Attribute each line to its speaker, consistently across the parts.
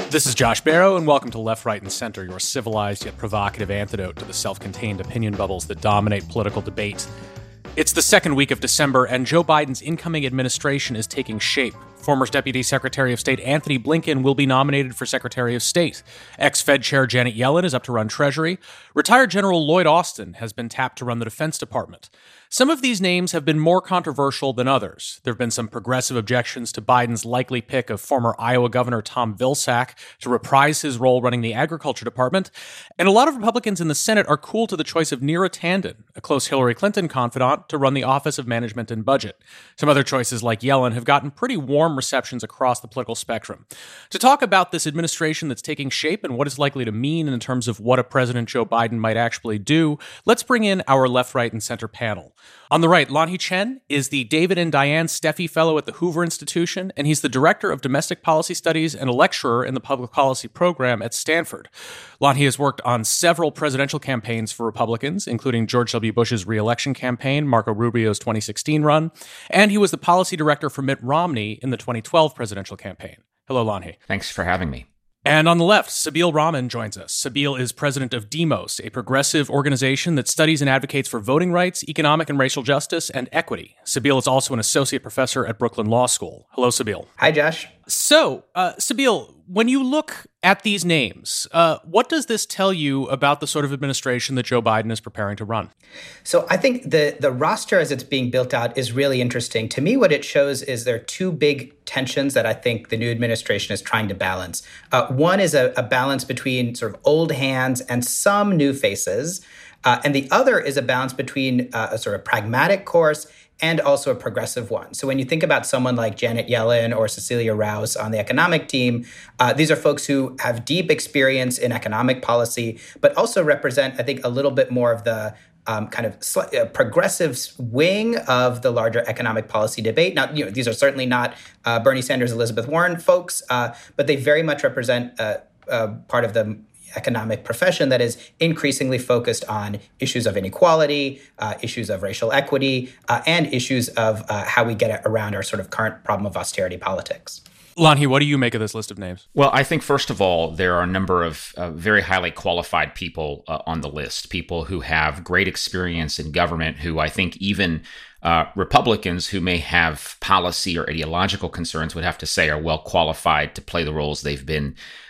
Speaker 1: This is Josh Barrow, and welcome to Left, Right, and Center, your civilized yet provocative antidote to the self-contained opinion bubbles that dominate political debate. It's the second week of December, and Joe Biden's incoming administration is taking shape. Former Deputy Secretary of State Antony Blinken will be nominated for Secretary of State. Ex-Fed Chair Janet Yellen is up to run Treasury. Retired General Lloyd Austin has been tapped to run the Defense Department. Some of these names have been more controversial than others. There have been some progressive objections to Biden's likely pick of former Iowa Governor Tom Vilsack to reprise his role running the Agriculture Department. And a lot of Republicans in the Senate are cool to the choice of Neera Tanden, a close Hillary Clinton confidant, to run the Office of Management and Budget. Some other choices, like Yellen, have gotten pretty warm receptions across the political spectrum. To talk about this administration that's taking shape and what it's likely to mean in terms of what a President Joe Biden might actually do, let's bring in our Left, Right, and Center panel. On the right, Lanhee Chen is the David and Diane Steffi Fellow at the Hoover Institution, and he's the Director of Domestic Policy Studies and a lecturer in the Public Policy Program at Stanford. Lanhee has worked on several presidential campaigns for Republicans, including George W. Bush's re-election campaign, Marco Rubio's 2016 run, and he was the policy director for Mitt Romney in the 2012 presidential campaign. Hello, Lanhee.
Speaker 2: Thanks for having me.
Speaker 1: And on the left, Sabeel Rahman joins us. Sabeel is president of Demos, a progressive organization that studies and advocates for voting rights, economic and racial justice, and equity. Sabeel is also an associate professor at Brooklyn Law School. Hello, Sabeel.
Speaker 3: Hi, Josh.
Speaker 1: So, Sabeel, when you look at these names, what does this tell you about the sort of administration that Joe Biden is preparing to run?
Speaker 3: So I think the roster as it's being built out is really interesting. To me, what it shows is there are two big tensions that I think the new administration is trying to balance. One is a balance between sort of old hands and some new faces. And the other is a balance between a sort of pragmatic course and also a progressive one. So when you think about someone like Janet Yellen or Cecilia Rouse on the economic team, these are folks who have deep experience in economic policy, but also represent, I think, a little bit more of the progressive wing of the larger economic policy debate. Now, these are certainly not Bernie Sanders, Elizabeth Warren folks, but they very much represent part of the economic profession that is increasingly focused on issues of inequality, issues of racial equity, and issues of how we get around our sort of current problem of austerity politics.
Speaker 1: Lanhee, what do you make of this list of names?
Speaker 2: Well, I think, first of all, there are a number of very highly qualified people on the list, people who have great experience in government, who I think even Republicans who may have policy or ideological concerns would have to say are well qualified to play the roles they've been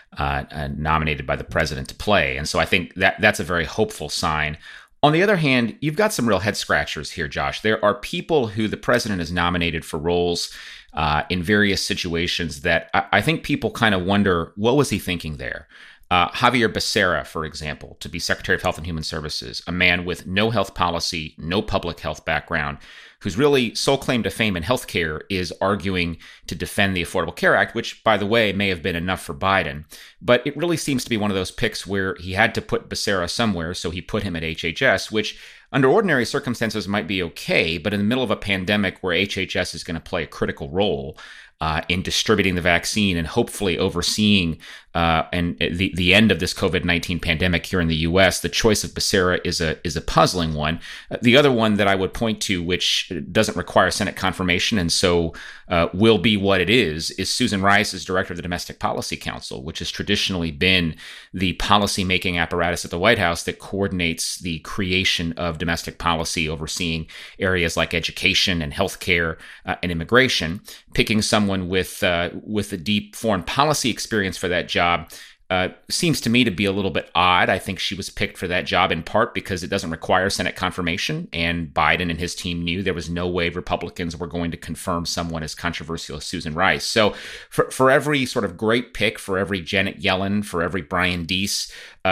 Speaker 2: nominated by the president to play. And so I think that's a very hopeful sign. On the other hand, you've got some real head scratchers here, Josh. There are people who the president has nominated for roles in various situations that I think people kind of wonder, what was he thinking there? Javier Becerra, for example, to be Secretary of Health and Human Services, a man with no health policy, no public health background, whose really sole claim to fame in healthcare is arguing to defend the Affordable Care Act, which, by the way, may have been enough for Biden. But it really seems to be one of those picks where he had to put Becerra somewhere, so he put him at HHS, which under ordinary circumstances might be okay, but in the middle of a pandemic where HHS is going to play a critical role in distributing the vaccine and hopefully overseeing and the end of this COVID-19 pandemic here in the U.S., the choice of Becerra is a puzzling one. The other one that I would point to, which doesn't require Senate confirmation and so will be what it is Susan Rice as director of the Domestic Policy Council, which has traditionally been the policy-making apparatus at the White House that coordinates the creation of domestic policy, overseeing areas like education and healthcare and immigration. Picking someone with a deep foreign policy experience for that job seems to me to be a little bit odd. I think she was picked for that job in part because it doesn't require Senate confirmation, and Biden and his team knew there was no way Republicans were going to confirm someone as controversial as Susan Rice. So for every sort of great pick, for every Janet Yellen, for every Brian Deese,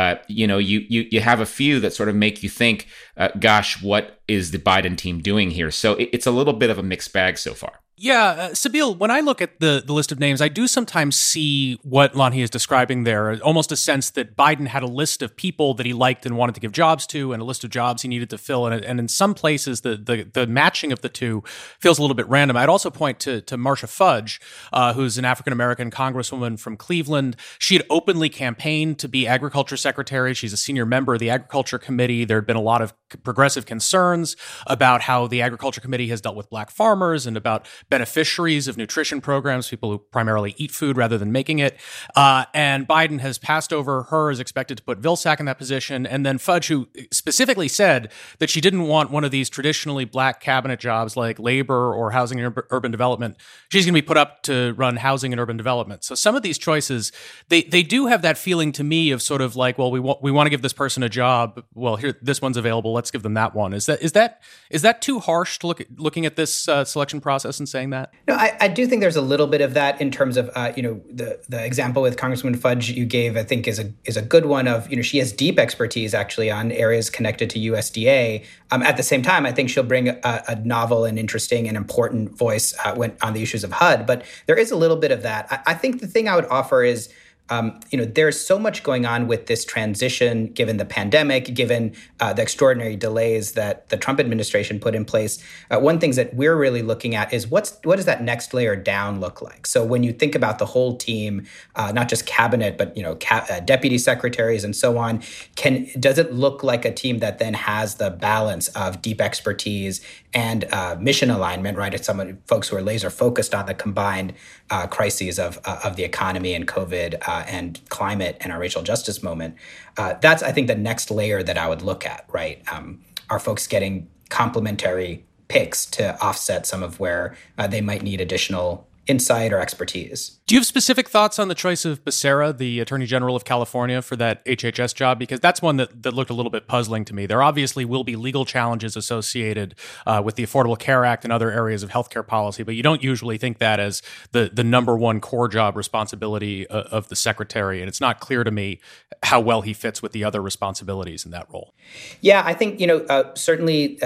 Speaker 2: you have a few that sort of make you think, gosh, what is the Biden team doing here? So it's a little bit of a mixed bag so far.
Speaker 1: Yeah, Sabeel, when I look at the list of names, I do sometimes see what Lanhee is describing there, almost a sense that Biden had a list of people that he liked and wanted to give jobs to and a list of jobs he needed to fill. And in some places, the matching of the two feels a little bit random. I'd also point to Marcia Fudge, who's an African-American congresswoman from Cleveland. She had openly campaigned to be agriculture secretary. She's a senior member of the Agriculture Committee. There had been a lot of progressive concerns about how the Agriculture Committee has dealt with black farmers and about beneficiaries of nutrition programs, people who primarily eat food rather than making it. And Biden has passed over her, is expected to put Vilsack in that position. And then Fudge, who specifically said that she didn't want one of these traditionally black cabinet jobs like labor or housing and urban development. She's going to be put up to run housing and urban development. So some of these choices, they do have that feeling to me of sort of like, well, we want to give this person a job. Well, here, this one's available. Let's give them that one. Is that too harsh to looking at this selection process and saying that?
Speaker 3: No, I do think there's a little bit of that in terms of the example with Congresswoman Fudge you gave. I think is a good one of she has deep expertise actually on areas connected to USDA. At the same time, I think she'll bring a novel and interesting and important voice on the issues of HUD. But there is a little bit of that. I think the thing I would offer is, there's so much going on with this transition, given the pandemic, given the extraordinary delays that the Trump administration put in place. One thing that we're really looking at is what does that next layer down look like? So when you think about the whole team, not just cabinet, but deputy secretaries and so on, does it look like a team that then has the balance of deep expertise and mission alignment, right? It's folks who are laser focused on the combined crises of the economy and COVID and climate and our racial justice moment. That's, I think, the next layer that I would look at, right? Are folks getting complementary picks to offset some of where they might need additional insight or expertise?
Speaker 1: Do you have specific thoughts on the choice of Becerra, the Attorney General of California, for that HHS job? Because that's one that looked a little bit puzzling to me. There obviously will be legal challenges associated with the Affordable Care Act and other areas of healthcare policy, but you don't usually think that as the number one core job responsibility of the secretary. And it's not clear to me how well he fits with the other responsibilities in that role.
Speaker 3: Yeah, I think, certainly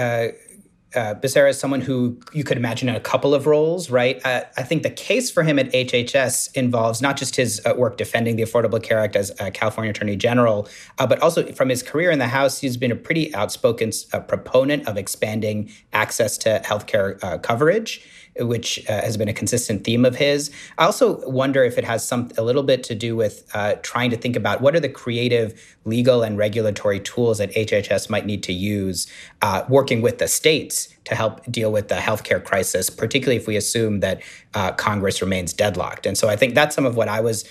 Speaker 3: Becerra is someone who you could imagine in a couple of roles, right? I think the case for him at HHS involves not just his work defending the Affordable Care Act as California Attorney General, but also from his career in the House, he's been a pretty outspoken proponent of expanding access to healthcare coverage, which has been a consistent theme of his. I also wonder if it has a little bit to do with trying to think about what are the creative legal and regulatory tools that HHS might need to use working with the states to help deal with the healthcare crisis, particularly if we assume that Congress remains deadlocked. And so I think that's some of what I was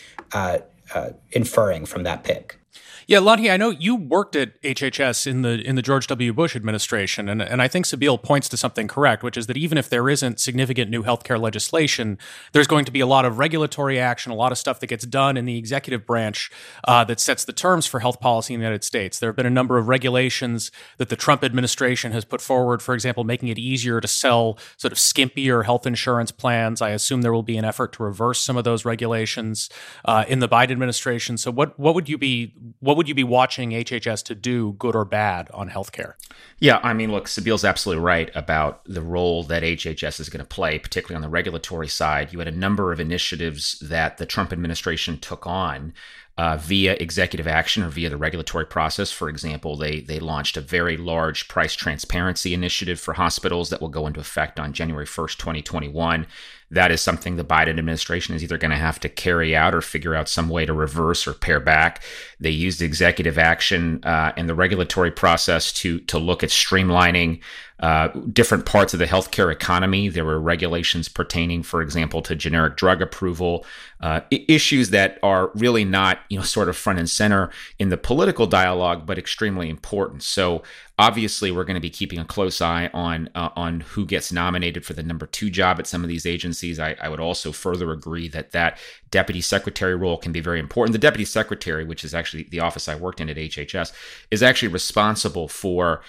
Speaker 3: inferring from that pick.
Speaker 1: Yeah, Lanhee, I know you worked at HHS in the George W. Bush administration, and I think Sabeel points to something correct, which is that even if there isn't significant new healthcare legislation, there's going to be a lot of regulatory action, a lot of stuff that gets done in the executive branch that sets the terms for health policy in the United States. There have been a number of regulations that the Trump administration has put forward, for example, making it easier to sell sort of skimpier health insurance plans. I assume there will be an effort to reverse some of those regulations in the Biden administration. So what would you be watching HHS to do, good or bad, on healthcare?
Speaker 2: Yeah, I mean, look, Sabeel's absolutely right about the role that HHS is going to play, particularly on the regulatory side. You had a number of initiatives that the Trump administration took on via executive action or via the regulatory process. For example, they launched a very large price transparency initiative for hospitals that will go into effect on January 1st, 2021. That is something the Biden administration is either going to have to carry out or figure out some way to reverse or pare back. They used executive action and the regulatory process to look at streamlining different parts of the healthcare economy. There were regulations pertaining, for example, to generic drug approval, issues that are really not, sort of front and center in the political dialogue, but extremely important. So obviously, we're going to be keeping a close eye on who gets nominated for the number 2 job at some of these agencies. I would also further agree that deputy secretary role can be very important. The deputy secretary, which is actually the office I worked in at HHS, is actually responsible for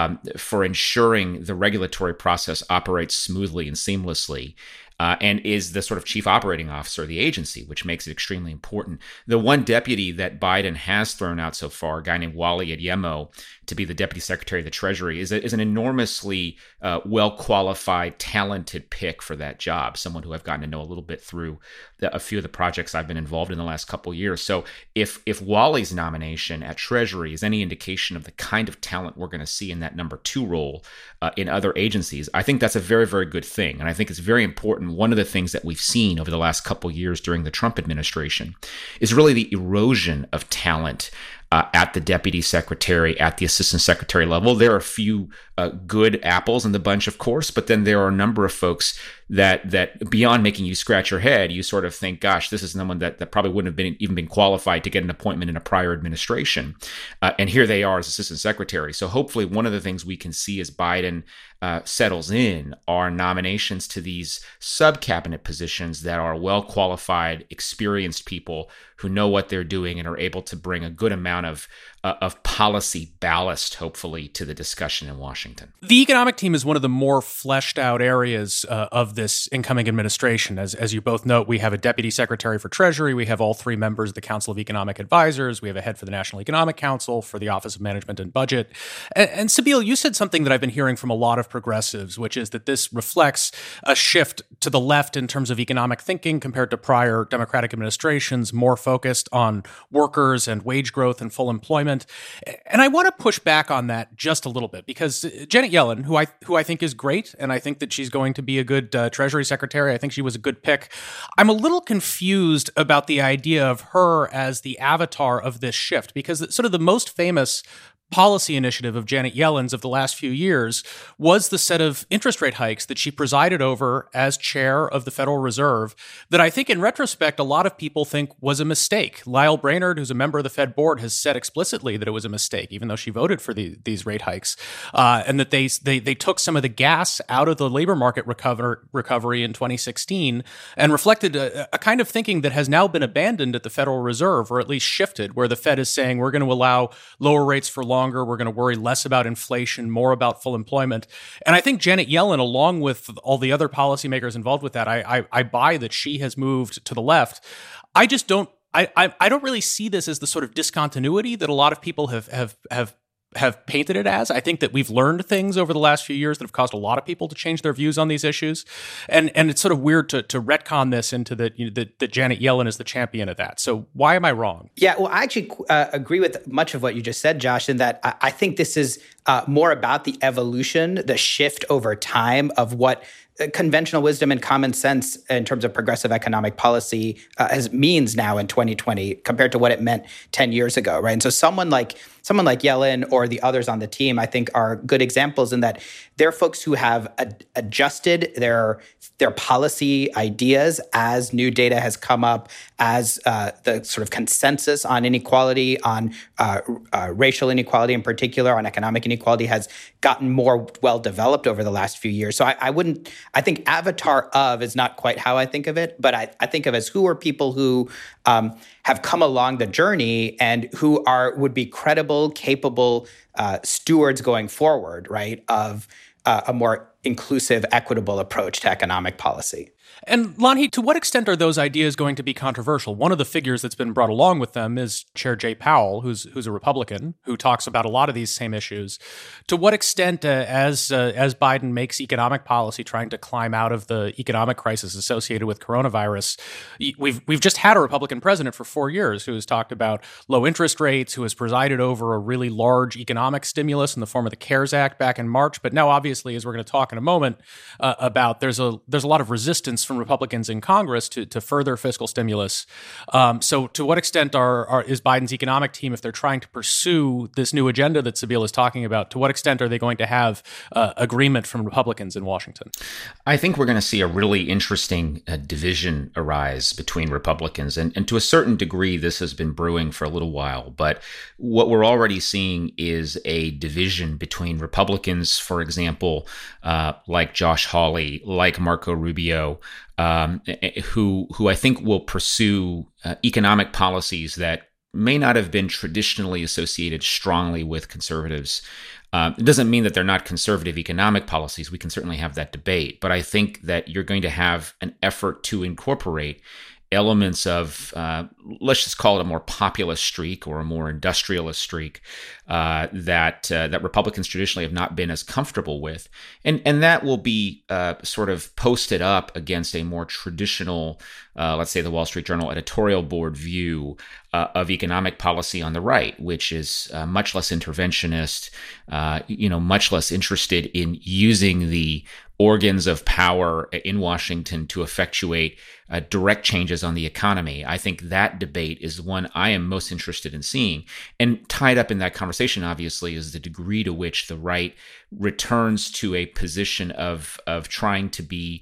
Speaker 2: ensuring the regulatory process operates smoothly and seamlessly. And is the sort of chief operating officer of the agency, which makes it extremely important. The one deputy that Biden has thrown out so far, a guy named Wally Adeyemo, to be the deputy secretary of the Treasury, is an enormously well-qualified, talented pick for that job, someone who I've gotten to know a little bit through a few of the projects I've been involved in the last couple of years. So if Wally's nomination at Treasury is any indication of the kind of talent we're going to see in that number 2 role in other agencies, I think that's a very, very good thing. And I think it's very important. One of the things that we've seen over the last couple of years during the Trump administration is really the erosion of talent at the deputy secretary, at the assistant secretary level. There are a few good apples in the bunch, of course, but then there are a number of folks that beyond making you scratch your head, you sort of think, gosh, this is someone that probably wouldn't have even been qualified to get an appointment in a prior administration. And here they are as assistant secretary. So hopefully one of the things we can see as Biden settles in are nominations to these sub-cabinet positions that are well-qualified, experienced people who know what they're doing and are able to bring a good amount of policy ballast, hopefully, to the discussion in Washington.
Speaker 1: The economic team is one of the more fleshed out areas of this incoming administration. As you both note, we have a deputy secretary for Treasury. We have all three members of the Council of Economic Advisors. We have a head for the National Economic Council, for the Office of Management and Budget. And Sabeel, you said something that I've been hearing from a lot of progressives, which is that this reflects a shift to the left in terms of economic thinking compared to prior Democratic administrations, more focused on workers and wage growth and full employment. And I want to push back on that just a little bit, because Janet Yellen, who I think is great, and I think that she's going to be a good Treasury Secretary. I think she was a good pick. I'm a little confused about the idea of her as the avatar of this shift, because sort of the most famous policy initiative of Janet Yellen's of the last few years was the set of interest rate hikes that she presided over as chair of the Federal Reserve that I think in retrospect, a lot of people think was a mistake. Lyle Brainerd, who's a member of the Fed board, has said explicitly that it was a mistake, even though she voted for these rate hikes, and that they took some of the gas out of the labor market recovery in 2016 and reflected a kind of thinking that has now been abandoned at the Federal Reserve, or at least shifted, where the Fed is saying we're going to allow lower rates for longer. We're going to worry less about inflation, more about full employment. And I think Janet Yellen, along with all the other policymakers involved with that, I buy that she has moved to the left. I just don't. I don't really see this as the sort of discontinuity that a lot of people have painted it as. I think that we've learned things over the last few years that have caused a lot of people to change their views on these issues. And it's sort of weird to retcon this into that Janet Yellen is the champion of that. So why am I wrong?
Speaker 3: Yeah, well, I actually agree with much of what you just said, Josh, in that I think this is more about the evolution, the shift over time of what conventional wisdom and common sense in terms of progressive economic policy means now in 2020 compared to what it meant 10 years ago, right? And so someone like Yellen or the others on the team, I think, are good examples in that they're folks who have adjusted their policy ideas as new data has come up, as the sort of consensus on inequality, on racial inequality in particular, on economic inequality has gotten more well developed over the last few years. So I think avatar of is not quite how I think of it, but I think of as who are people who have come along the journey and who would be credible, capable stewards going forward, right, of a more inclusive, equitable approach to economic policy.
Speaker 1: And Lanhee, to what extent are those ideas going to be controversial? One of the figures that's been brought along with them is Chair Jay Powell, who's a Republican, who talks about a lot of these same issues. To what extent, as Biden makes economic policy trying to climb out of the economic crisis associated with coronavirus, we've just had a Republican president for 4 years who has talked about low interest rates, who has presided over a really large economic stimulus in the form of the CARES Act back in March. But now, obviously, as we're going to talk in a moment about, there's a lot of resistance from Republicans in Congress to further fiscal stimulus. So to what extent is Biden's economic team, if they're trying to pursue this new agenda that Sabeel is talking about, to what extent are they going to have agreement from Republicans in Washington?
Speaker 2: I think we're going to see a really interesting division arise between Republicans. And to a certain degree, this has been brewing for a little while. But what we're already seeing is a division between Republicans, for example, like Josh Hawley, like Marco Rubio, who I think will pursue economic policies that may not have been traditionally associated strongly with conservatives. It doesn't mean that they're not conservative economic policies. We can certainly have that debate. But I think that you're going to have an effort to incorporate elements of, let's just call it a more populist streak or a more industrialist streak that Republicans traditionally have not been as comfortable with. And that will be sort of posted up against a more traditional, let's say the Wall Street Journal editorial board view of economic policy on the right, which is much less interventionist, much less interested in using the organs of power in Washington to effectuate direct changes on the economy. I think that that debate is one I am most interested in seeing. And tied up in that conversation, obviously, is the degree to which the right returns to a position of trying to be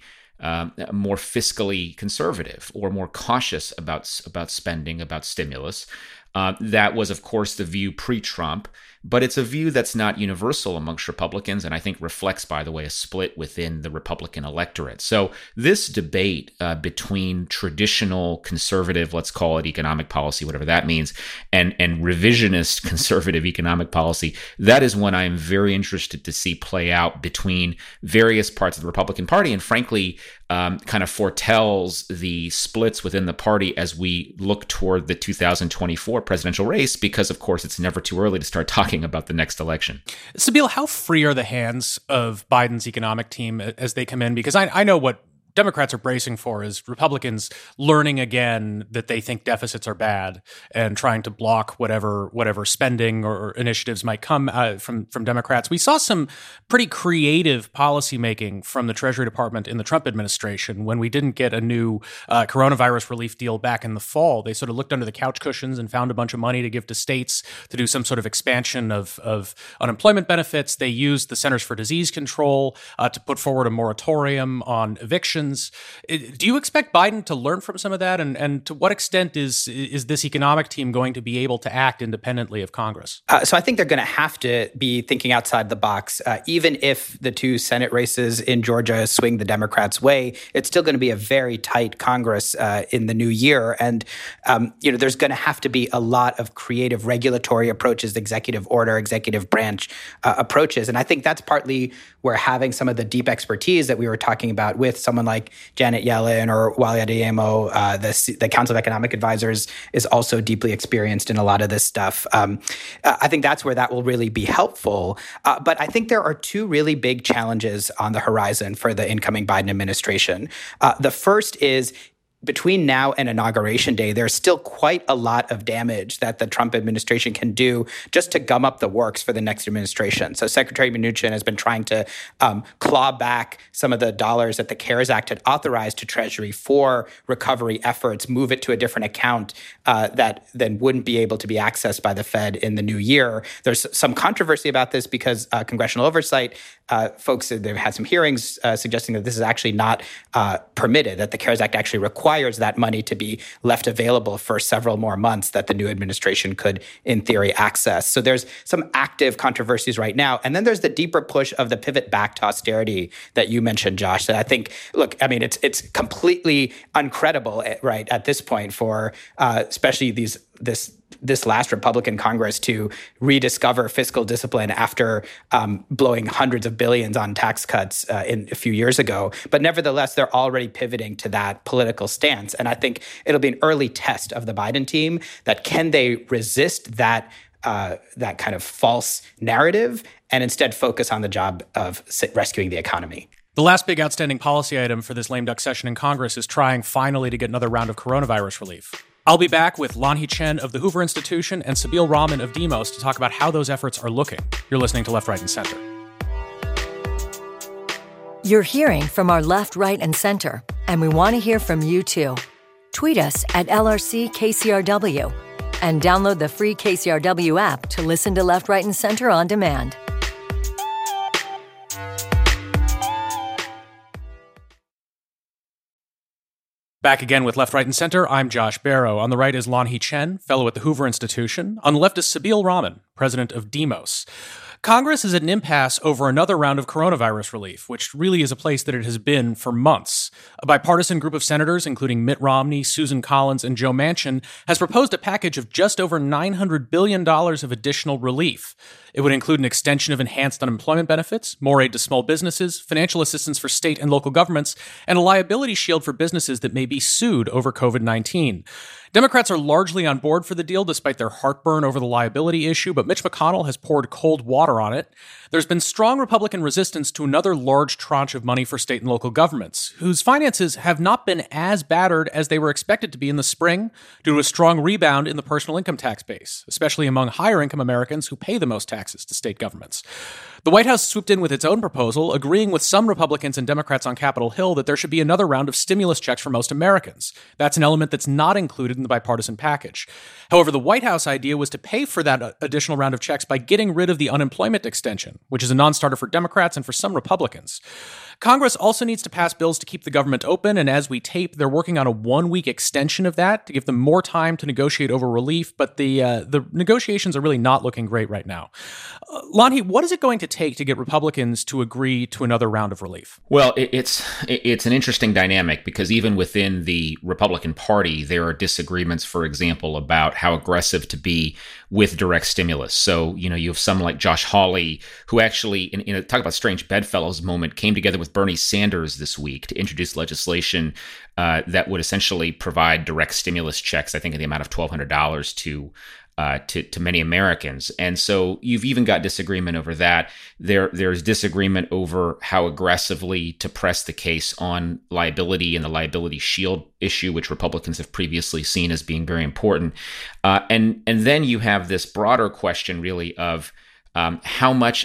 Speaker 2: more fiscally conservative or more cautious about spending, about stimulus. That was, of course, the view pre-Trump, but it's a view that's not universal amongst Republicans, and I think reflects, by the way, a split within the Republican electorate. So this debate between traditional conservative, let's call it economic policy, whatever that means, and revisionist conservative economic policy, that is one I am very interested to see play out between various parts of the Republican Party, and frankly, kind of foretells the splits within the party as we look toward the 2024 presidential race, because, of course, it's never too early to start talking about the next election.
Speaker 1: Sabeel, how free are the hands of Biden's economic team as they come in? Because I know what Democrats are bracing for is Republicans learning again that they think deficits are bad and trying to block whatever spending or initiatives might come from Democrats. We saw some pretty creative policymaking from the Treasury Department in the Trump administration when we didn't get a new coronavirus relief deal back in the fall. They sort of looked under the couch cushions and found a bunch of money to give to states to do some sort of expansion of unemployment benefits. They used the Centers for Disease Control to put forward a moratorium on evictions. Do you expect Biden to learn from some of that? And to what extent is this economic team going to be able to act independently of Congress?
Speaker 3: So I think they're going to have to be thinking outside the box. Even if the two Senate races in Georgia swing the Democrats' way, it's still going to be a very tight Congress in the new year. And, there's going to have to be a lot of creative regulatory approaches, executive order, executive branch approaches. And I think that's partly where having some of the deep expertise that we were talking about with someone like Janet Yellen or Wally Adeyemo, the Council of Economic Advisors, is also deeply experienced in a lot of this stuff. I think that's where that will really be helpful. But I think there are two really big challenges on the horizon for the incoming Biden administration. The first is, between now and Inauguration Day, there's still quite a lot of damage that the Trump administration can do just to gum up the works for the next administration. So Secretary Mnuchin has been trying to claw back some of the dollars that the CARES Act had authorized to Treasury for recovery efforts, move it to a different account that then wouldn't be able to be accessed by the Fed in the new year. There's some controversy about this because congressional oversight folks, they've had some hearings suggesting that this is actually not permitted, that the CARES Act actually requires that money to be left available for several more months that the new administration could, in theory, access. So there's some active controversies right now. And then there's the deeper push of the pivot back to austerity that you mentioned, Josh. That I think, it's completely uncredible, right, at this point for especially this last Republican Congress to rediscover fiscal discipline after blowing hundreds of billions on tax cuts a few years ago. But nevertheless, they're already pivoting to that political stance. And I think it'll be an early test of the Biden team that can they resist that kind of false narrative and instead focus on the job of rescuing the economy.
Speaker 1: The last big outstanding policy item for this lame duck session in Congress is trying finally to get another round of coronavirus relief. I'll be back with Lanhee Chen of the Hoover Institution and Sabeel Rahman of Demos to talk about how those efforts are looking. You're listening to Left, Right, and Center.
Speaker 4: You're hearing from our left, right, and center, and we want to hear from you too. Tweet us at LRCKCRW and download the free KCRW app to listen to Left, Right, and Center on demand.
Speaker 1: Back again with Left, Right, and Center. I'm Josh Barrow. On the right is Lanhee Chen, fellow at the Hoover Institution. On the left is Sabeel Rahman, president of Demos. Congress is at an impasse over another round of coronavirus relief, which really is a place that it has been for months. A bipartisan group of senators, including Mitt Romney, Susan Collins, and Joe Manchin, has proposed a package of just over $900 billion of additional relief. It would include an extension of enhanced unemployment benefits, more aid to small businesses, financial assistance for state and local governments, and a liability shield for businesses that may be sued over COVID-19. Democrats are largely on board for the deal despite their heartburn over the liability issue, but Mitch McConnell has poured cold water on it. There's been strong Republican resistance to another large tranche of money for state and local governments, whose finances have not been as battered as they were expected to be in the spring due to a strong rebound in the personal income tax base, especially among higher-income Americans who pay the most taxes to state governments. The White House swooped in with its own proposal, agreeing with some Republicans and Democrats on Capitol Hill that there should be another round of stimulus checks for most Americans. That's an element that's not included included in the bipartisan package. However, the White House idea was to pay for that additional round of checks by getting rid of the unemployment extension, which is a non-starter for Democrats and for some Republicans. Congress also needs to pass bills to keep the government open, and as we tape, they're working on a 1-week extension of that to give them more time to negotiate over relief, but the negotiations are really not looking great right now. Lanhee, what is it going to take to get Republicans to agree to another round of relief?
Speaker 2: Well, it's an interesting dynamic because even within the Republican Party, there are disagreements, for example, about how aggressive to be with direct stimulus. So, you have someone like Josh Hawley, who actually, in a talk about strange bedfellows moment, came together with Bernie Sanders this week to introduce legislation that would essentially provide direct stimulus checks, I think in the amount of $1,200 to many Americans. And so you've even got disagreement over that. There's disagreement over how aggressively to press the case on liability and the liability shield issue, which Republicans have previously seen as being very important. And then you have this broader question really of how much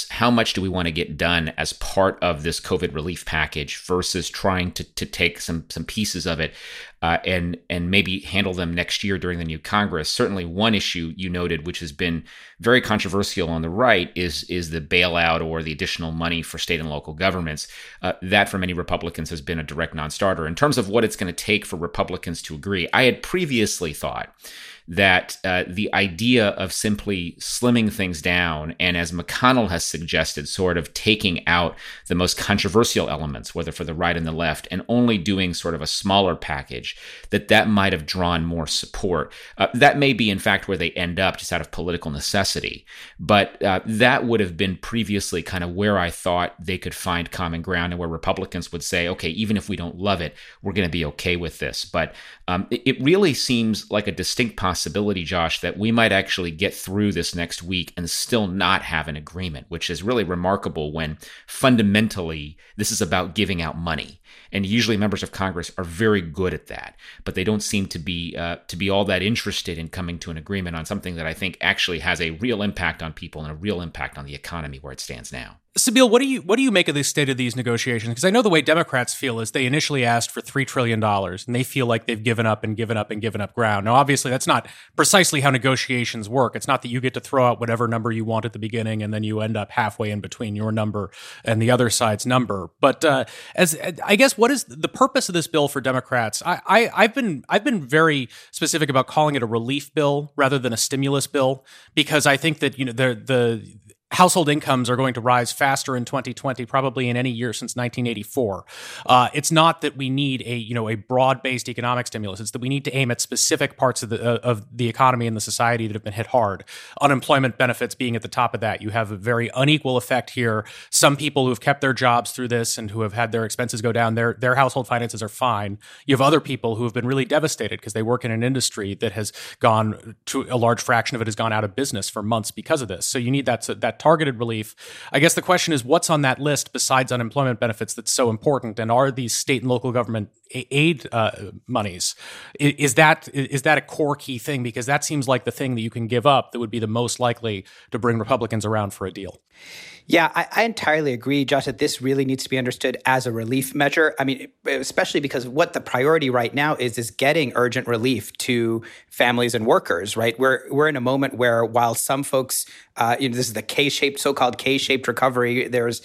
Speaker 2: do we want to get done as part of this COVID relief package versus trying to take some pieces of it and maybe handle them next year during the new Congress. Certainly one issue you noted, which has been very controversial on the right, is the bailout or the additional money for state and local governments. That for many Republicans has been a direct non-starter. In terms of what it's going to take for Republicans to agree, I had previously thought that the idea of simply slimming things down and, as McConnell has suggested, sort of taking out the most controversial elements, whether for the right and the left, and only doing sort of a smaller package, that might have drawn more support. That may be, in fact, where they end up just out of political necessity. But that would have been previously kind of where I thought they could find common ground and where Republicans would say, okay, even if we don't love it, we're going to be okay with this. But it really seems like a distinct possibility, Josh, that we might actually get through this next week and still not have an agreement, which is really remarkable when fundamentally this is about giving out money. And usually members of Congress are very good at that, but they don't seem to be all that interested in coming to an agreement on something that I think actually has a real impact on people and a real impact on the economy where it stands now.
Speaker 1: Sabeel, what do you make of the state of these negotiations? Because I know the way Democrats feel is they initially asked for $3 trillion, and they feel like they've given up ground. Now, obviously, that's not precisely how negotiations work. It's not that you get to throw out whatever number you want at the beginning, and then you end up halfway in between your number and the other side's number. But as I guess, what is the purpose of this bill for Democrats? I've been very specific about calling it a relief bill rather than a stimulus bill, because I think that the household incomes are going to rise faster in 2020, probably in any year since 1984. It's not that we need a broad-based economic stimulus. It's that we need to aim at specific parts of the economy and the society that have been hit hard. Unemployment benefits being at the top of that. You have a very unequal effect here. Some people who have kept their jobs through this and who have had their expenses go down, their household finances are fine. You have other people who have been really devastated because they work in an industry that has gone to a large fraction of it has gone out of business for months because of this. So you need that targeted relief. I guess the question is, what's on that list besides unemployment benefits that's so important? And are these state and local government aid monies, is that a core key thing? Because that seems like the thing that you can give up that would be the most likely to bring Republicans around for a deal.
Speaker 3: Yeah, I entirely agree, Josh, that this really needs to be understood as a relief measure. I mean, especially because what the priority right now is getting urgent relief to families and workers, right? We're in a moment where while some folks, this is the so-called K-shaped recovery, there's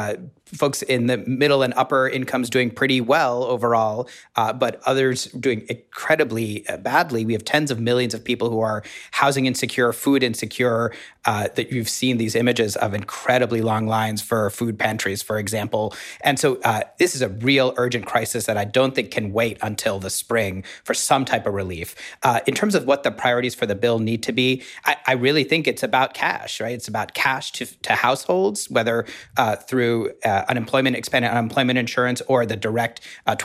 Speaker 3: folks in the middle and upper incomes doing pretty well overall, but others doing incredibly badly. We have tens of millions of people who are housing insecure, food insecure, that you've seen these images of incredibly long lines for food pantries, for example. And so this is a real urgent crisis that I don't think can wait until the spring for some type of relief. In terms of what the priorities for the bill need to be, I really think it's about cash, right? It's about cash to households, whether through expanded unemployment insurance or the direct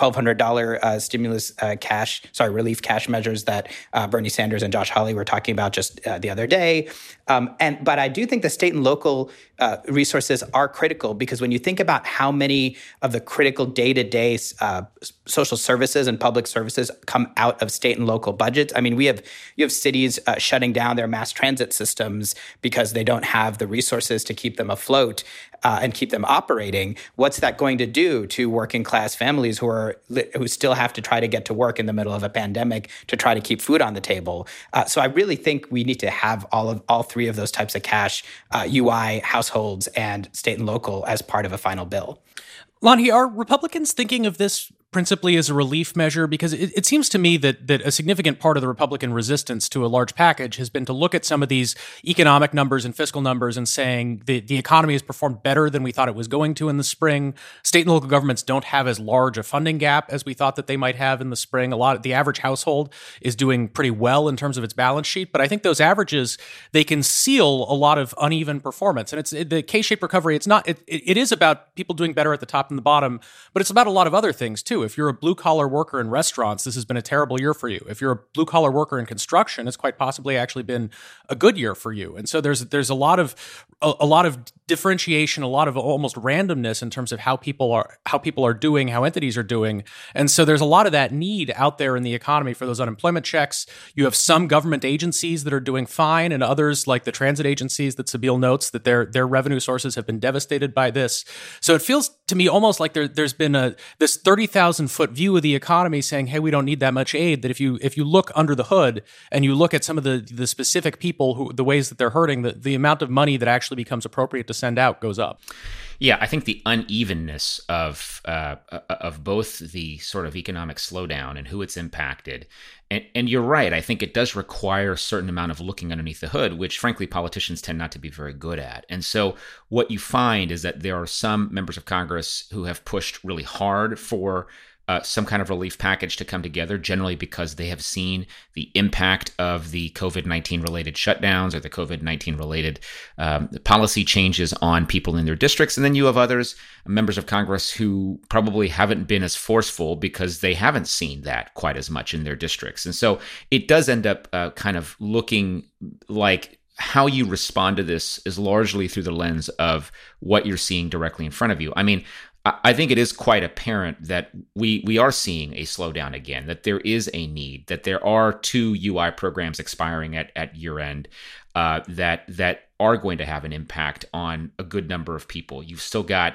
Speaker 3: $1,200 relief cash measures that Bernie Sanders and Josh Hawley were talking about just the other day. But I do think the state and local resources are critical, because when you think about how many of the critical day-to-day social services and public services come out of state and local budgets, I mean, you have cities shutting down their mass transit systems because they don't have the resources to keep them afloat. and keep them operating, what's that going to do to working class families who still have to try to get to work in the middle of a pandemic to try to keep food on the table? So I really think we need to have all three of those types of cash, UI, households, and state and local, as part of a final bill.
Speaker 1: Lanhee, are Republicans thinking of this principally as a relief measure? Because it seems to me that a significant part of the Republican resistance to a large package has been to look at some of these economic numbers and fiscal numbers and saying the economy has performed better than we thought it was going to in the spring. State and local governments don't have as large a funding gap as we thought that they might have in the spring. The average household is doing pretty well in terms of its balance sheet, but I think those averages, they conceal a lot of uneven performance. And the K-shaped recovery, it is about people doing better at the top and the bottom, but it's about a lot of other things too. If you're a blue-collar worker in restaurants, this has been a terrible year for you. If you're a blue-collar worker in construction, it's quite possibly actually been a good year for you. And so there's a lot of differentiation, a lot of almost randomness in terms of how people are doing, how entities are doing. And so there's a lot of that need out there in the economy for those unemployment checks. You have some government agencies that are doing fine, and others, like the transit agencies that Sabeel notes, that their revenue sources have been devastated by this. So it feels to me almost like there's been this 30,000-foot view of the economy saying, hey, we don't need that much aid, that if you look under the hood and you look at some of the specific people, the ways that they're hurting, the amount of money that actually becomes appropriate to send out goes up.
Speaker 2: Yeah, I think the unevenness of both the sort of economic slowdown and who it's impacted, and you're right, I think it does require a certain amount of looking underneath the hood, which frankly politicians tend not to be very good at. And so what you find is that there are some members of Congress who have pushed really hard for some kind of relief package to come together, generally because they have seen the impact of the COVID-19 related shutdowns or the COVID-19 related policy changes on people in their districts. And then you have others, members of Congress, who probably haven't been as forceful because they haven't seen that quite as much in their districts. And so it does end up kind of looking like how you respond to this is largely through the lens of what you're seeing directly in front of you. I mean, I think it is quite apparent that we are seeing a slowdown again, that there is a need, that there are 2 UI programs expiring at year end that are going to have an impact on a good number of people. You've still got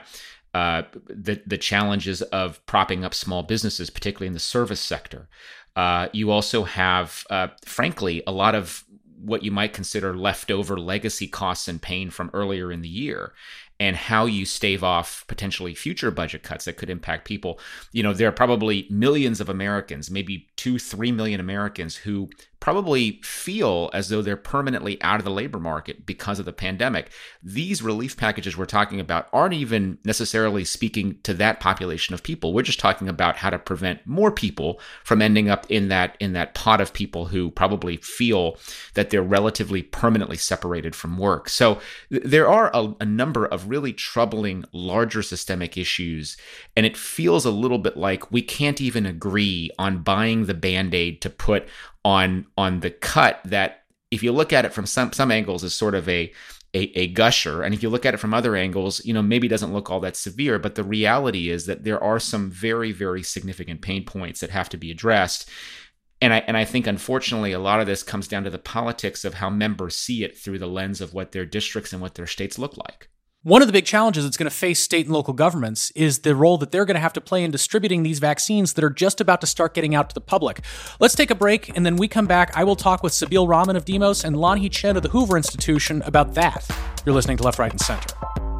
Speaker 2: the challenges of propping up small businesses, particularly in the service sector. You also have, frankly, a lot of what you might consider leftover legacy costs and pain from earlier in the year, and how you stave off potentially future budget cuts that could impact people. You know, there are probably millions of Americans, maybe 2-3 million Americans, who probably feel as though they're permanently out of the labor market because of the pandemic. These relief packages we're talking about aren't even necessarily speaking to that population of people. We're just talking about how to prevent more people from ending up in that pot of people who probably feel that they're relatively permanently separated from work. So there are a number of really troubling, larger systemic issues, and it feels a little bit like we can't even agree on buying the Band-Aid to put on the cut that, if you look at it from some angles, is sort of a gusher, and if you look at it from other angles, maybe doesn't look all that severe. But the reality is that there are some very, very significant pain points that have to be addressed. And I think, unfortunately, a lot of this comes down to the politics of how members see it through the lens of what their districts and what their states look like.
Speaker 1: One of the big challenges that's going to face state and local governments is the role that they're going to have to play in distributing these vaccines that are just about to start getting out to the public. Let's take a break, and then we come back. I will talk with Sabeel Rahman of Demos and Lanhee Chen of the Hoover Institution about that. You're listening to Left, Right, and Center.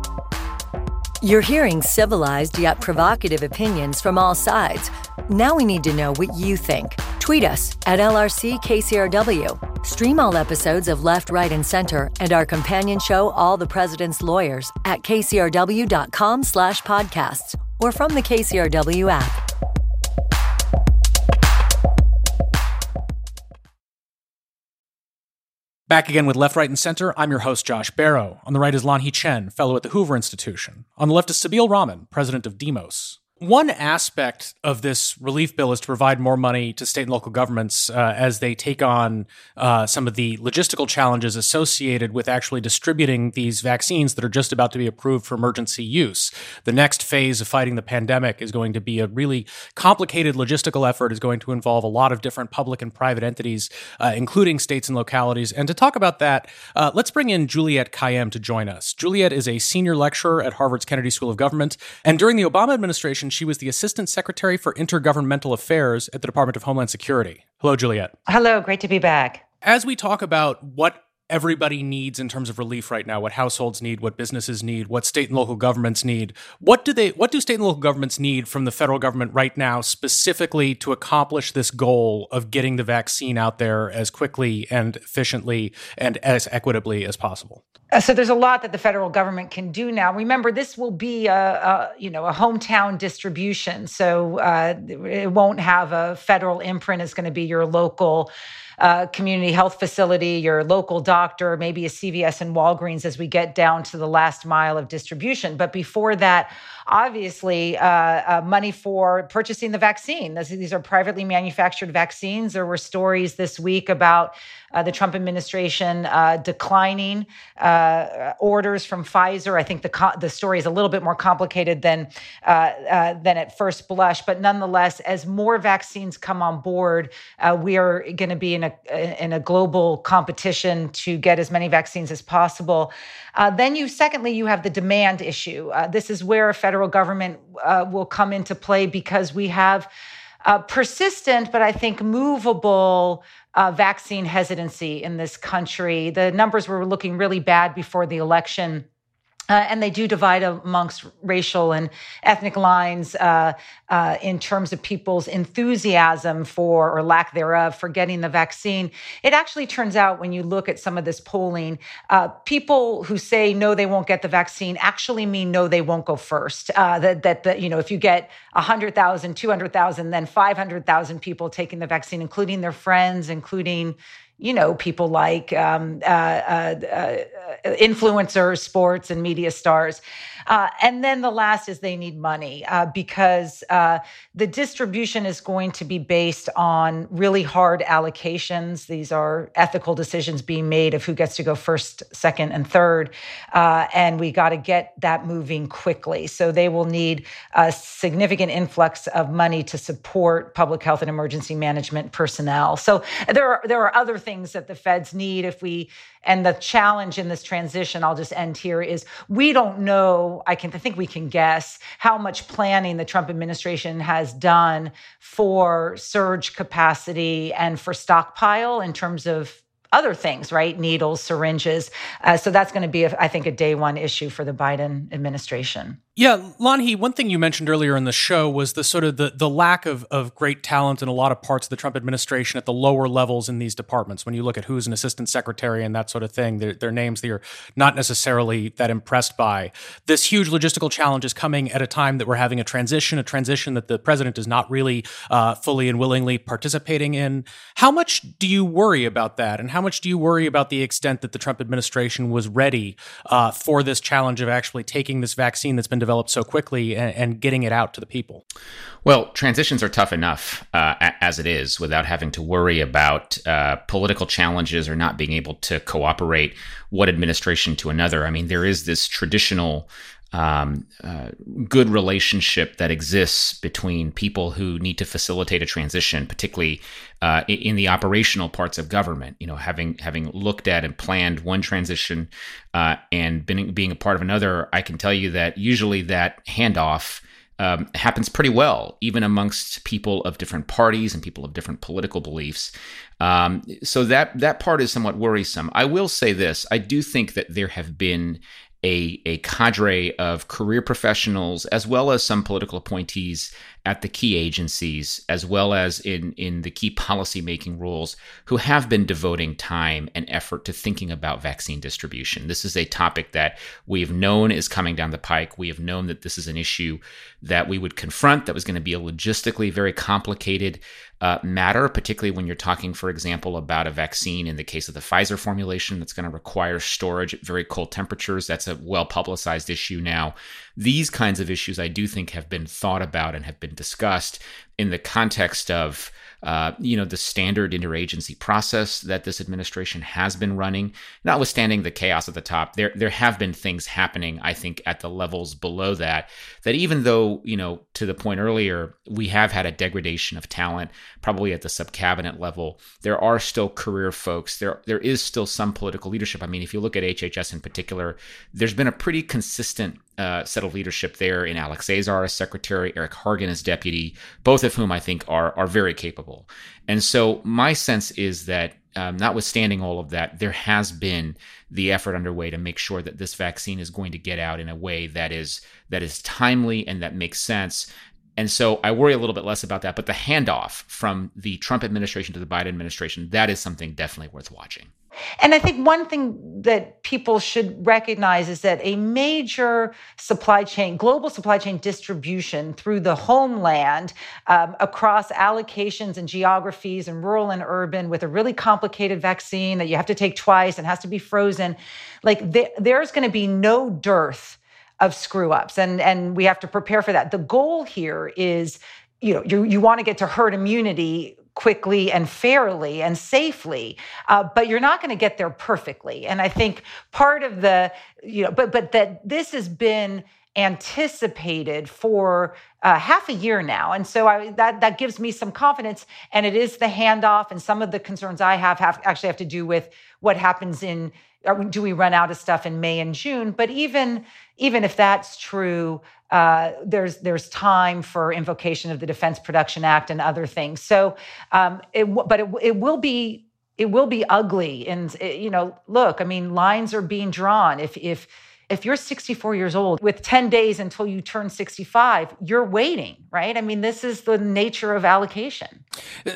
Speaker 4: You're hearing civilized yet provocative opinions from all sides. Now we need to know what you think. Tweet us at LRCKCRW. Stream all episodes of Left, Right, and Center and our companion show, All the President's Lawyers, at kcrw.com/podcasts or from the KCRW app.
Speaker 1: Back again with Left, Right, and Center. I'm your host, Josh Barrow. On the right is Lanhee Chen, fellow at the Hoover Institution. On the left is Sabeel Rahman, president of Demos. One aspect of this relief bill is to provide more money to state and local governments as they take on some of the logistical challenges associated with actually distributing these vaccines that are just about to be approved for emergency use. The next phase of fighting the pandemic is going to be a really complicated logistical effort. Is going to involve a lot of different public and private entities, including states and localities. And to talk about that, let's bring in Juliette Kayyem to join us. Juliette is a senior lecturer at Harvard's Kennedy School of Government, and during the Obama administration, she was the Assistant Secretary for Intergovernmental Affairs at the Department of Homeland Security. Hello, Juliette.
Speaker 5: Hello, great to be back.
Speaker 1: As we talk about what everybody needs in terms of relief right now, what households need, what businesses need, what state and local governments need, what do state and local governments need from the federal government right now specifically to accomplish this goal of getting the vaccine out there as quickly and efficiently and as equitably as possible?
Speaker 5: So there's a lot that the federal government can do now. Remember, this will be a hometown distribution. So it won't have a federal imprint. It's going to be your local community health facility, your local doctor, maybe a CVS and Walgreens as we get down to the last mile of distribution. But before that, obviously, money for purchasing the vaccine. These are privately manufactured vaccines. There were stories this week about the Trump administration declining orders from Pfizer. I think the story is a little bit more complicated than at first blush, but nonetheless, as more vaccines come on board, we are going to be in a global competition to get as many vaccines as possible. Then secondly, you have the demand issue. This is where a federal government will come into play because we have persistent, but I think movable vaccine hesitancy in this country. The numbers were looking really bad before the election. And they do divide amongst racial and ethnic lines in terms of people's enthusiasm for, or lack thereof, for getting the vaccine. It actually turns out when you look at some of this polling, people who say no, they won't get the vaccine actually mean no, they won't go first. If you get 100,000, 200,000, then 500,000 people taking the vaccine, including their friends, including people like influencers, sports, and media stars. And then the last is they need money because the distribution is going to be based on really hard allocations. These are ethical decisions being made of who gets to go first, second, and third. And we got to get that moving quickly. So they will need a significant influx of money to support public health and emergency management personnel. So there are other things that the feds need and the challenge in this transition, I'll just end here, is we don't know, I think we can guess how much planning the Trump administration has done for surge capacity and for stockpile in terms of other things, right? Needles, syringes. So that's going to be, I think, a day one issue for the Biden administration.
Speaker 1: Yeah, Lanhee, one thing you mentioned earlier in the show was the sort of the lack of great talent in a lot of parts of the Trump administration at the lower levels in these departments. When you look at who's an assistant secretary and that sort of thing, they're names that you're not necessarily that impressed by. This huge logistical challenge is coming at a time that we're having a transition that the president is not really fully and willingly participating in. How much do you worry about that? And how much do you worry about the extent that the Trump administration was ready for this challenge of actually taking this vaccine that's been developed so quickly and getting it out to the people?
Speaker 2: Well, transitions are tough enough as it is without having to worry about political challenges or not being able to cooperate one administration to another. I mean, there is this traditional good relationship that exists between people who need to facilitate a transition, particularly in the operational parts of government. Having looked at and planned one transition and being a part of another, I can tell you that usually that handoff happens pretty well, even amongst people of different parties and people of different political beliefs. So that part is somewhat worrisome. I will say this: I do think that there have been a cadre of career professionals, as well as some political appointees at the key agencies, as well as in the key policymaking roles, who have been devoting time and effort to thinking about vaccine distribution. This is a topic that we have known is coming down the pike. We have known that this is an issue that we would confront, that was going to be a logistically very complicated matter, particularly when you're talking, for example, about a vaccine in the case of the Pfizer formulation that's going to require storage at very cold temperatures. That's a well-publicized issue now. These kinds of issues, I do think, have been thought about and have been discussed in the context of the standard interagency process that this administration has been running. Notwithstanding the chaos at the top, there have been things happening, I think, at the levels below that even though, to the point earlier, we have had a degradation of talent, probably at the sub-cabinet level, there are still career folks. There is still some political leadership. I mean, if you look at HHS in particular, there's been a pretty consistent set of leadership there in Alex Azar as secretary, Eric Hargan as deputy, both of whom I think are very capable. And so my sense is that notwithstanding all of that, there has been the effort underway to make sure that this vaccine is going to get out in a way that is timely and that makes sense. And so I worry a little bit less about that. But the handoff from the Trump administration to the Biden administration, that is something definitely worth watching.
Speaker 5: And I think one thing that people should recognize is that a major supply chain, global supply chain distribution through the homeland across allocations and geographies and rural and urban with a really complicated vaccine that you have to take twice and has to be frozen, there's going to be no dearth of screw ups. And we have to prepare for that. The goal here is, you want to get to herd immunity quickly and fairly and safely, but you're not going to get there perfectly. And I think part of the, but that this has been anticipated for half a year now. And so that gives me some confidence. And it is the handoff. And some of the concerns I have to do with what happens do we run out of stuff in May and June? But even if that's true, there's time for invocation of the Defense Production Act and other things. So, it will be ugly. And look, I mean, lines are being drawn. If you're 64 years old with 10 days until you turn 65, you're waiting, right? I mean, this is the nature of allocation.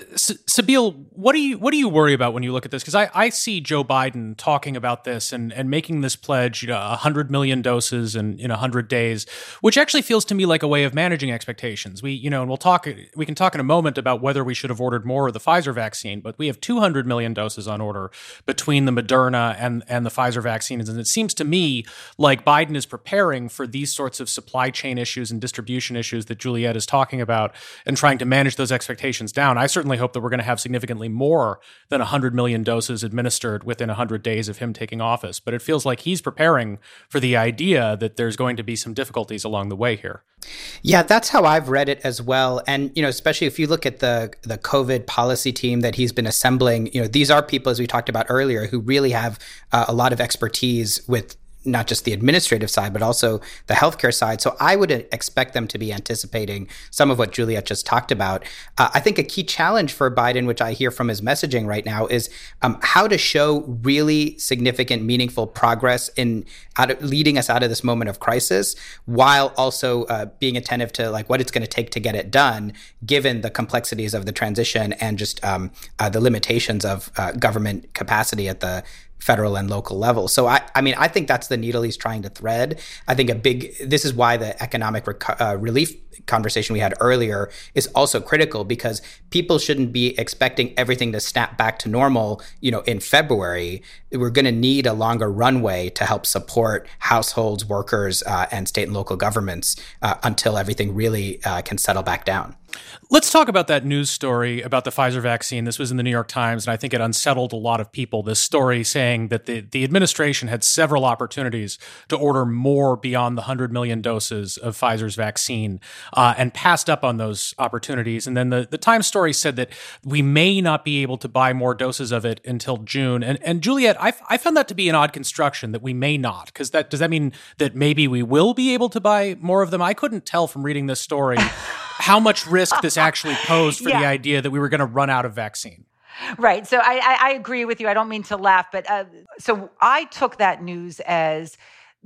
Speaker 1: Sabeel, what do you worry about when you look at this? Because I see Joe Biden talking about this and making this pledge, 100 million doses in 100 days, which actually feels to me like a way of managing expectations. We can talk in a moment about whether we should have ordered more of the Pfizer vaccine, but we have 200 million doses on order between the Moderna and the Pfizer vaccines. And it seems to me like Biden is preparing for these sorts of supply chain issues and distribution issues that Juliette is talking about and trying to manage those expectations down. I certainly hope that we're going to have significantly more than 100 million doses administered within 100 days of him taking office. But it feels like he's preparing for the idea that there's going to be some difficulties along the way here.
Speaker 3: Yeah, that's how I've read it as well. And, especially if you look at the COVID policy team that he's been assembling, these are people, as we talked about earlier, who really have a lot of expertise with not just the administrative side, but also the healthcare side. So I would expect them to be anticipating some of what Juliette just talked about. I think a key challenge for Biden, which I hear from his messaging right now, is how to show really significant, meaningful progress in leading us out of this moment of crisis, while also being attentive to what it's going to take to get it done, given the complexities of the transition and just the limitations of government capacity at the federal and local level. So I think that's the needle he's trying to thread. I think this is why the economic relief conversation we had earlier is also critical, because people shouldn't be expecting everything to snap back to normal, in February. We're going to need a longer runway to help support households, workers, and state and local governments until everything really can settle back down.
Speaker 1: Let's talk about that news story about the Pfizer vaccine. This was in the New York Times, and I think it unsettled a lot of people. This story saying that the administration had several opportunities to order more beyond the 100 million doses of Pfizer's vaccine and passed up on those opportunities. And then the Times story said that we may not be able to buy more doses of it until June. And Juliette, I found that to be an odd construction, that we may not, because does that mean that maybe we will be able to buy more of them? I couldn't tell from reading this story how much risk this actually posed for the idea that we were going to run out of vaccine.
Speaker 5: Right. So I agree with you. I don't mean to laugh, but so I took that news as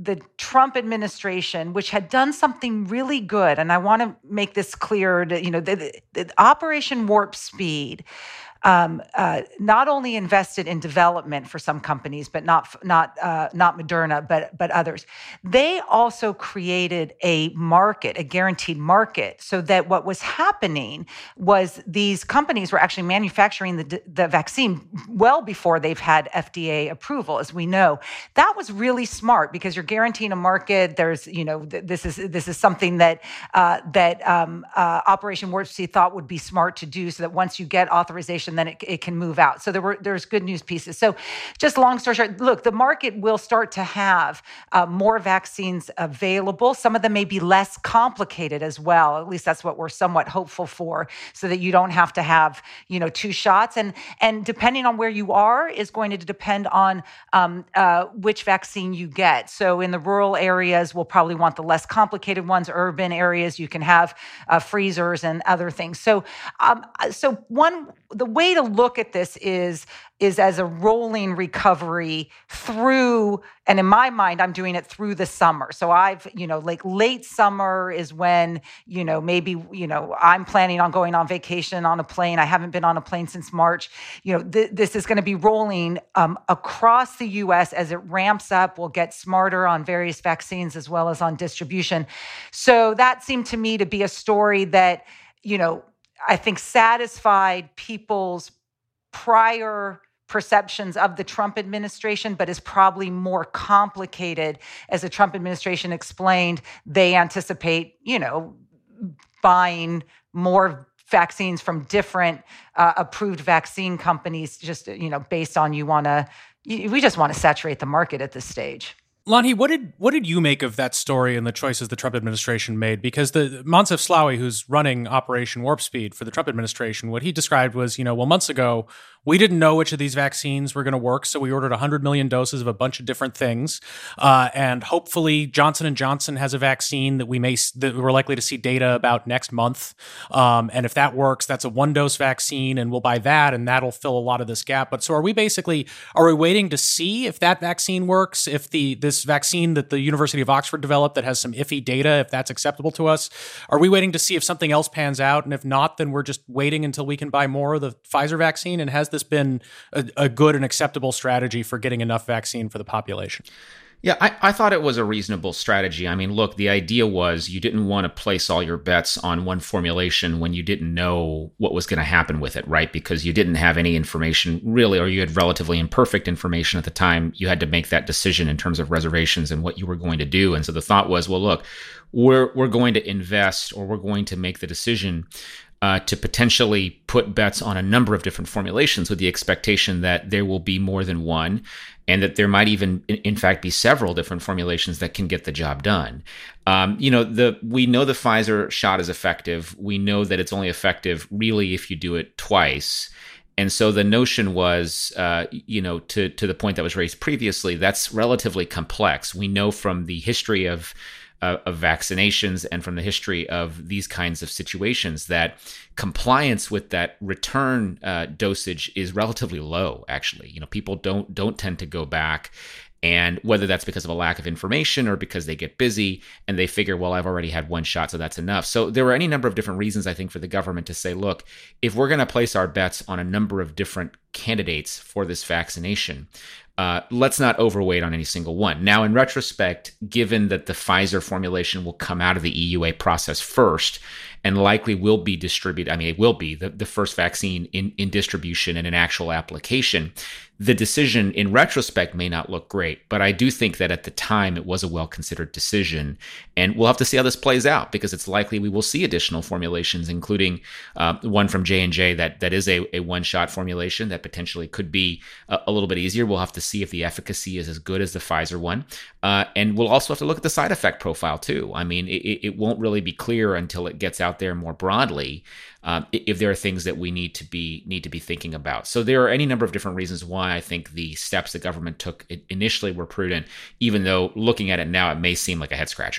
Speaker 5: the Trump administration, which had done something really good, and I want to make this clear, the Operation Warp Speed not only invested in development for some companies, but not Moderna, but others. They also created a market, a guaranteed market, so that what was happening was these companies were actually manufacturing the vaccine well before they've had FDA approval, as we know. That was really smart because you're guaranteeing a market. There's, this is something that Operation Warp Speed thought would be smart to do, so that once you get authorization, then it can move out. So there's good news pieces. So just long story short, look, the market will start to have more vaccines available. Some of them may be less complicated as well. At least that's what we're somewhat hopeful for, so that you don't have to have, 2 shots. And depending on where you are is going to depend on which vaccine you get. So in the rural areas, we'll probably want the less complicated ones. Urban areas, you can have freezers and other things. So the way to look at this is as a rolling recovery through, and in my mind, I'm doing it through the summer. So I've, like late summer is when, maybe, I'm planning on going on vacation on a plane. I haven't been on a plane since March. This is going to be rolling across the U.S. as it ramps up. We'll get smarter on various vaccines as well as on distribution. So that seemed to me to be a story that, I think satisfied people's prior perceptions of the Trump administration, but is probably more complicated. As the Trump administration explained, they anticipate, buying more vaccines from different approved vaccine companies, just, based on we just want to saturate the market at this stage.
Speaker 1: Lanhee, what did you make of that story and the choices the Trump administration made? Because the Moncef Slaoui, who's running Operation Warp Speed for the Trump administration, what he described was, months ago, we didn't know which of these vaccines were going to work, so we ordered 100 million doses of a bunch of different things, and hopefully Johnson & Johnson has a vaccine that we're likely to see data about next month, and if that works, that's a 1-dose vaccine, and we'll buy that, and that'll fill a lot of this gap. But so are we waiting to see if that vaccine works, if this vaccine that the University of Oxford developed that has some iffy data, if that's acceptable to us? Are we waiting to see if something else pans out, and if not, then we're just waiting until we can buy more of the Pfizer vaccine? And has this been a good and acceptable strategy for getting enough vaccine for the population?
Speaker 2: Yeah, I thought it was a reasonable strategy. I mean, look, the idea was you didn't want to place all your bets on one formulation when you didn't know what was going to happen with it, right? Because you didn't have any information really, or you had relatively imperfect information at the time. You had to make that decision in terms of reservations and what you were going to do. And so the thought was, well, look, we're going to invest, or we're going to make the decision to potentially put bets on a number of different formulations with the expectation that there will be more than one, and that there might even, in fact, be several different formulations that can get the job done. We know the Pfizer shot is effective. We know that it's only effective really if you do it twice. And so the notion was, to the point that was raised previously, that's relatively complex. We know from the history of vaccinations and from the history of these kinds of situations that compliance with that return dosage is relatively low. Actually, people don't tend to go back, and whether that's because of a lack of information or because they get busy and they figure, well, I've already had one shot, so that's enough. So there were any number of different reasons, I think, for the government to say, look, if we're going to place our bets on a number of different candidates for this vaccination, let's not overweight on any single one. Now, in retrospect, given that the Pfizer formulation will come out of the EUA process first and likely will be distributed, it will be the first vaccine in distribution and in actual application, the decision in retrospect may not look great, but I do think that at the time it was a well-considered decision. And we'll have to see how this plays out, because it's likely we will see additional formulations, including one from J&J that is a one-shot formulation that potentially could be a little bit easier. We'll have to see if the efficacy is as good as the Pfizer one. And we'll also have to look at the side effect profile too. It won't really be clear until it gets out there more broadly if there are things that we need to be thinking about. So there are any number of different reasons why I think the steps the government took initially were prudent, even though looking at it now, it may seem like a head scratcher.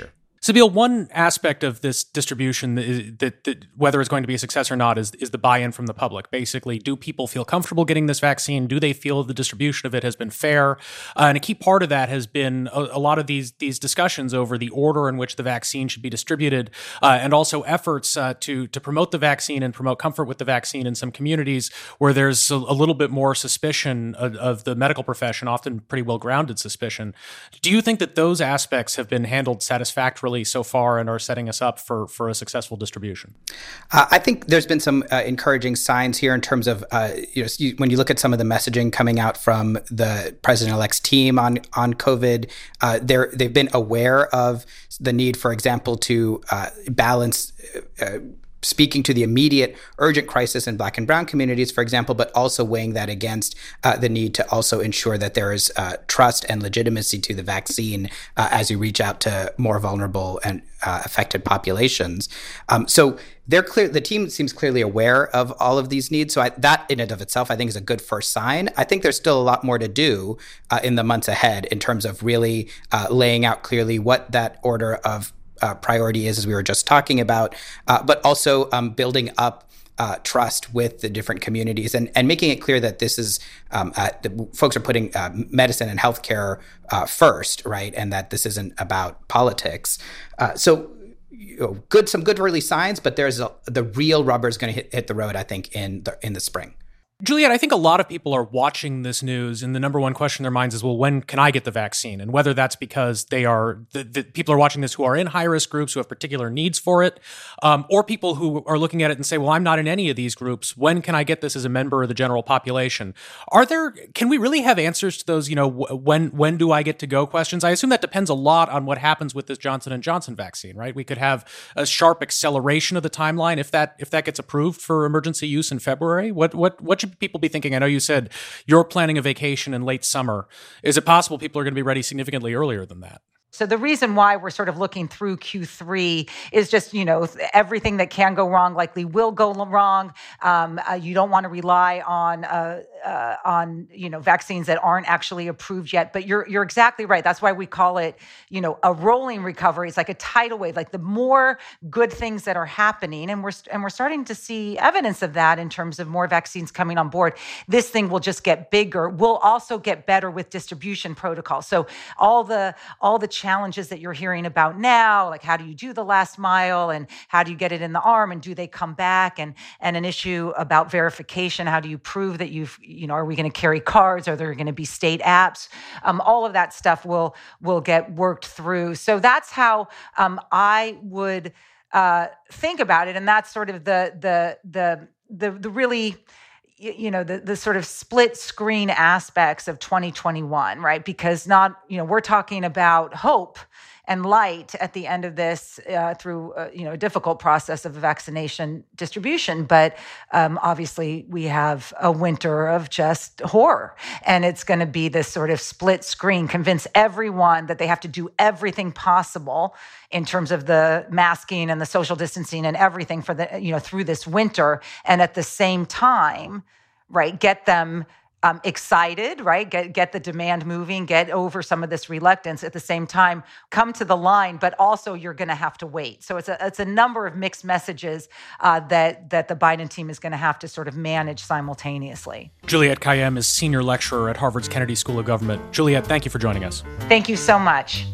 Speaker 1: Sabeel, one aspect of this distribution that whether it's going to be a success or not is the buy-in from the public. Basically, do people feel comfortable getting this vaccine? Do they feel the distribution of it has been fair? And a key part of that has been a lot of these discussions over the order in which the vaccine should be distributed, and also efforts to promote the vaccine and promote comfort with the vaccine in some communities where there's a little bit more suspicion of the medical profession, often pretty well-grounded suspicion. Do you think that those aspects have been handled satisfactorily so far and are setting us up for a successful distribution?
Speaker 3: I think there's been some encouraging signs here in terms of, when you look at some of the messaging coming out from the president-elect's team on COVID, they've been aware of the need, for example, to balance speaking to the immediate urgent crisis in Black and brown communities, for example, but also weighing that against the need to also ensure that there is trust and legitimacy to the vaccine as you reach out to more vulnerable and affected populations. So they're clear. The team seems clearly aware of all of these needs. So that in and of itself, I think, is a good first sign. I think there's still a lot more to do in the months ahead in terms of really laying out clearly what that order of priority is, as we were just talking about, but also building up trust with the different communities and making it clear that this is the folks are putting medicine and healthcare first, right, and that this isn't about politics. So some good early signs, but there's the real rubber is going to hit the road, I think, in the spring.
Speaker 1: Juliet, I think a lot of people are watching this news, and the number one question in their minds is, well, when can I get the vaccine? And whether that's because they are the people are watching this who are in high-risk groups who have particular needs for it, or people who are looking at it and say, well, I'm not in any of these groups. When can I get this as a member of the general population? Can we really have answers to those, when do I get to go questions? I assume that depends a lot on what happens with this Johnson & Johnson vaccine, right? We could have a sharp acceleration of the timeline if that gets approved for emergency use in February. What should people be thinking? I know you said you're planning a vacation in late summer. Is it possible people are going to be ready significantly earlier than that?
Speaker 5: So the reason why we're sort of looking through Q3 is just, everything that can go wrong likely will go wrong. You don't want to rely on vaccines that aren't actually approved yet. But you're exactly right. That's why we call it, a rolling recovery. It's like a tidal wave. Like the more good things that are happening, and we're starting to see evidence of that in terms of more vaccines coming on board. This thing will just get bigger. We'll also get better with distribution protocols. So all the challenges that you're hearing about now, like how do you do the last mile and how do you get it in the arm and do they come back, and an issue about verification, how do you prove that are we going to carry cards, are there going to be state apps, all of that stuff will get worked through. So that's how I would think about it, and that's sort of the really the sort of split screen aspects of 2021, right? Because we're talking about hope and light at the end of this through a difficult process of vaccination distribution. But obviously we have a winter of just horror, and it's going to be this sort of split screen, convince everyone that they have to do everything possible in terms of the masking and the social distancing and everything for through this winter. And at the same time, right, get them excited, right? Get the demand moving, get over some of this reluctance. At the same time, come to the line, but also you're going to have to wait. So it's a number of mixed messages that the Biden team is going to have to sort of manage simultaneously.
Speaker 1: Juliette Kayyem is senior lecturer at Harvard's Kennedy School of Government. Juliette, thank you for joining us.
Speaker 5: Thank you so much.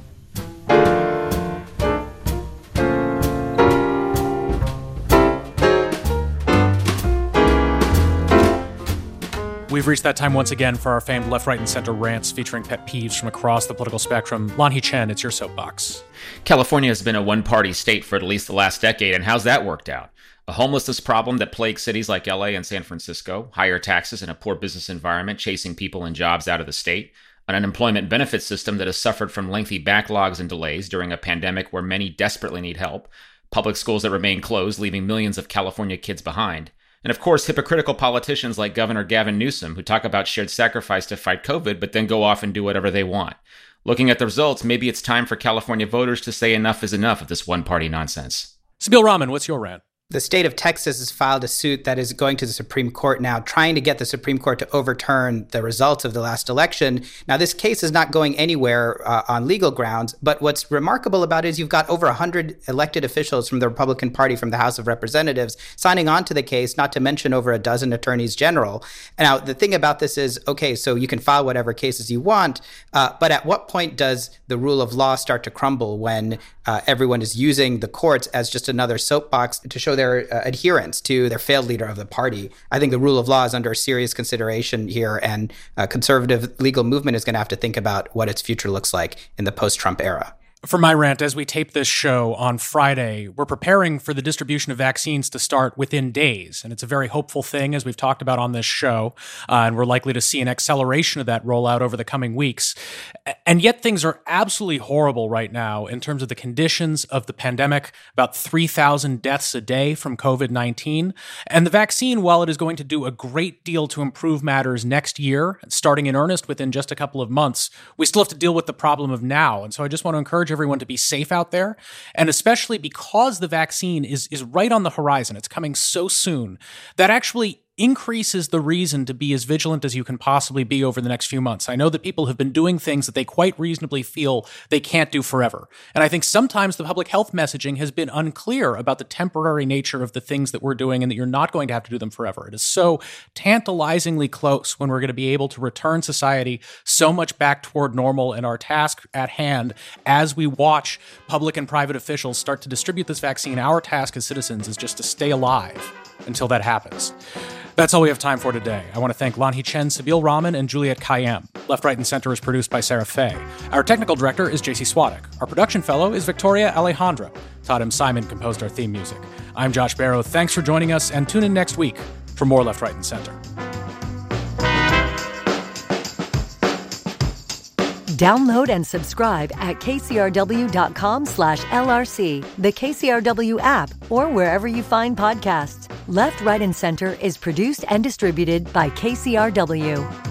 Speaker 1: We've reached that time once again for our famed left, right, and center rants featuring pet peeves from across the political spectrum. Lanhee Chen, it's your soapbox.
Speaker 2: California has been a one-party state for at least the last decade, and how's that worked out? A homelessness problem that plagues cities like LA and San Francisco, higher taxes and a poor business environment chasing people and jobs out of the state, an unemployment benefit system that has suffered from lengthy backlogs and delays during a pandemic where many desperately need help, public schools that remain closed, leaving millions of California kids behind, and of course, hypocritical politicians like Governor Gavin Newsom, who talk about shared sacrifice to fight COVID, but then go off and do whatever they want. Looking at the results, maybe it's time for California voters to say enough is enough of this one-party nonsense.
Speaker 1: Sabeel Rahman, what's your rant?
Speaker 3: The state of Texas has filed a suit that is going to the Supreme Court now, trying to get the Supreme Court to overturn the results of the last election. Now, this case is not going anywhere on legal grounds, but what's remarkable about it is you've got over 100 elected officials from the Republican Party from the House of Representatives signing on to the case, not to mention over a dozen attorneys general. Now, the thing about this is, okay, so you can file whatever cases you want, but at what point does the rule of law start to crumble when everyone is using the courts as just another soapbox to show their adherence to their failed leader of the party? I think the rule of law is under serious consideration here, and conservative legal movement is going to have to think about what its future looks like in the post-Trump era.
Speaker 1: For my rant, as we tape this show on Friday, we're preparing for the distribution of vaccines to start within days. And it's a very hopeful thing, as we've talked about on this show. And we're likely to see an acceleration of that rollout over the coming weeks. And yet things are absolutely horrible right now in terms of the conditions of the pandemic, about 3,000 deaths a day from COVID-19. And the vaccine, while it is going to do a great deal to improve matters next year, starting in earnest within just a couple of months, we still have to deal with the problem of now. And so I just want to encourage everyone to be safe out there. And especially because the vaccine is right on the horizon, it's coming so soon, that actually increases the reason to be as vigilant as you can possibly be over the next few months. I know that people have been doing things that they quite reasonably feel they can't do forever. And I think sometimes the public health messaging has been unclear about the temporary nature of the things that we're doing and that you're not going to have to do them forever. It is so tantalizingly close when we're going to be able to return society so much back toward normal, and our task at hand as we watch public and private officials start to distribute this vaccine, our task as citizens is just to stay alive until that happens. That's all we have time for today. I want to thank Lanhee Chen, Sabeel Rahman, and Juliet Kayyem. Left, Right, and Center is produced by Sarah Fay. Our technical director is JC Swadek. Our production fellow is Victoria Alejandra. Todd M. Simon composed our theme music. I'm Josh Barrow. Thanks for joining us, and tune in next week for more Left, Right, and Center.
Speaker 4: Download and subscribe at kcrw.com/LRC, the KCRW app, or wherever you find podcasts. Left, Right, and Center is produced and distributed by KCRW.